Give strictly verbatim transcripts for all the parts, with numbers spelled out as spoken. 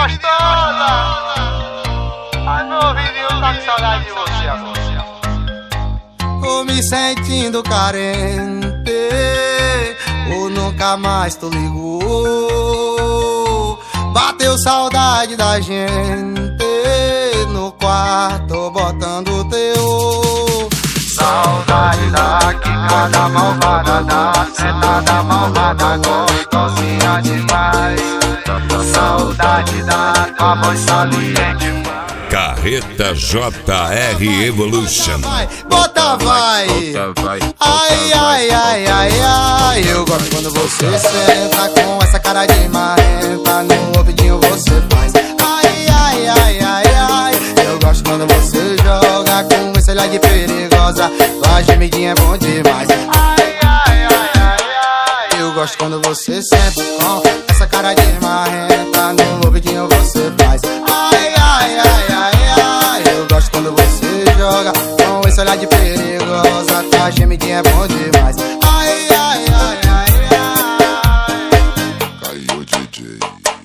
gostosa. Ai, meu ouvidinho tá com saudade de você agora. Tô me sentindo carente, ou nunca mais tu ligou. Bateu saudade da gente no quarto botando teu. Saudade da quicada malvada, da sentada malvada, gostosinha demais. Saudade da tua voz saliente. Carreta J R Evolution. Vai, bota vai. Ai, ai, ai, ai, ai. Eu gosto quando você senta com essa cara de marrenta. No ouvidinho você faz. Ai, ai, ai, ai, ai. Eu gosto quando você joga com esse olhar de perigosa. Tua gemidinha é bom demais. Ai, ai, ai, ai, ai. Eu gosto quando você senta com essa cara de marrenta. No ouvidinho você faz. Ai, ai, ai, ai, ai. Eu gosto quando você joga com esse olhar de perigosa. Tua gemidinha é bom demais. Ai, ai, ai, ai, ai. Caiu o D J.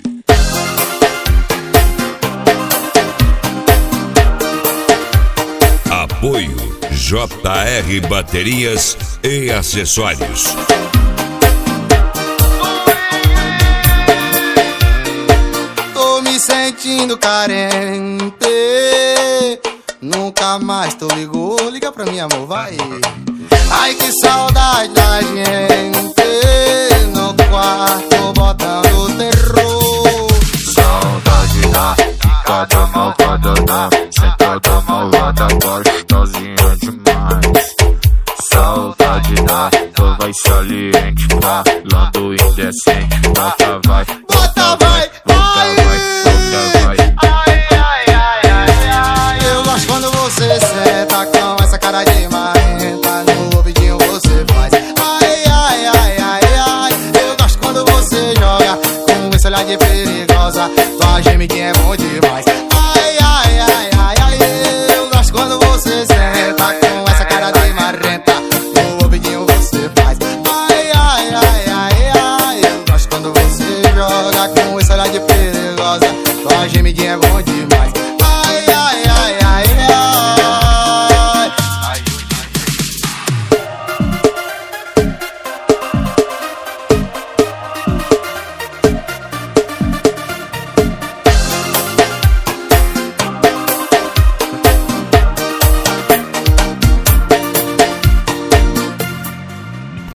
Apoio J R Baterias e Acessórios. Tô me sentindo carente, nunca mais tu ligou. Liga pra mim, amor, vai. Ai, que saudade da gente no quarto botando terror. Saudade da quicada malvada, da sentada malvada, gostosinha demais. Saudade da tua voz saliente, falando indecente. Bota vai, Bota vai, vai, bota vai. ai, ai, ai, ai, ai. Eu gosto quando você senta com essa cara de marrenta. No ouvidinho você faz. Ai, ai, ai, ai, ai. Eu gosto quando você joga com esse olhar de perigosa. Tua gemidinha é bom demais. Ai, ai, ai, ai, ai. Eu gosto quando você senta com essa cara de marrenta. No ouvidinho você faz. Ai, ai, ai, ai, ai. Eu gosto quando você joga com esse olhar de perigosa. Tua gemidinha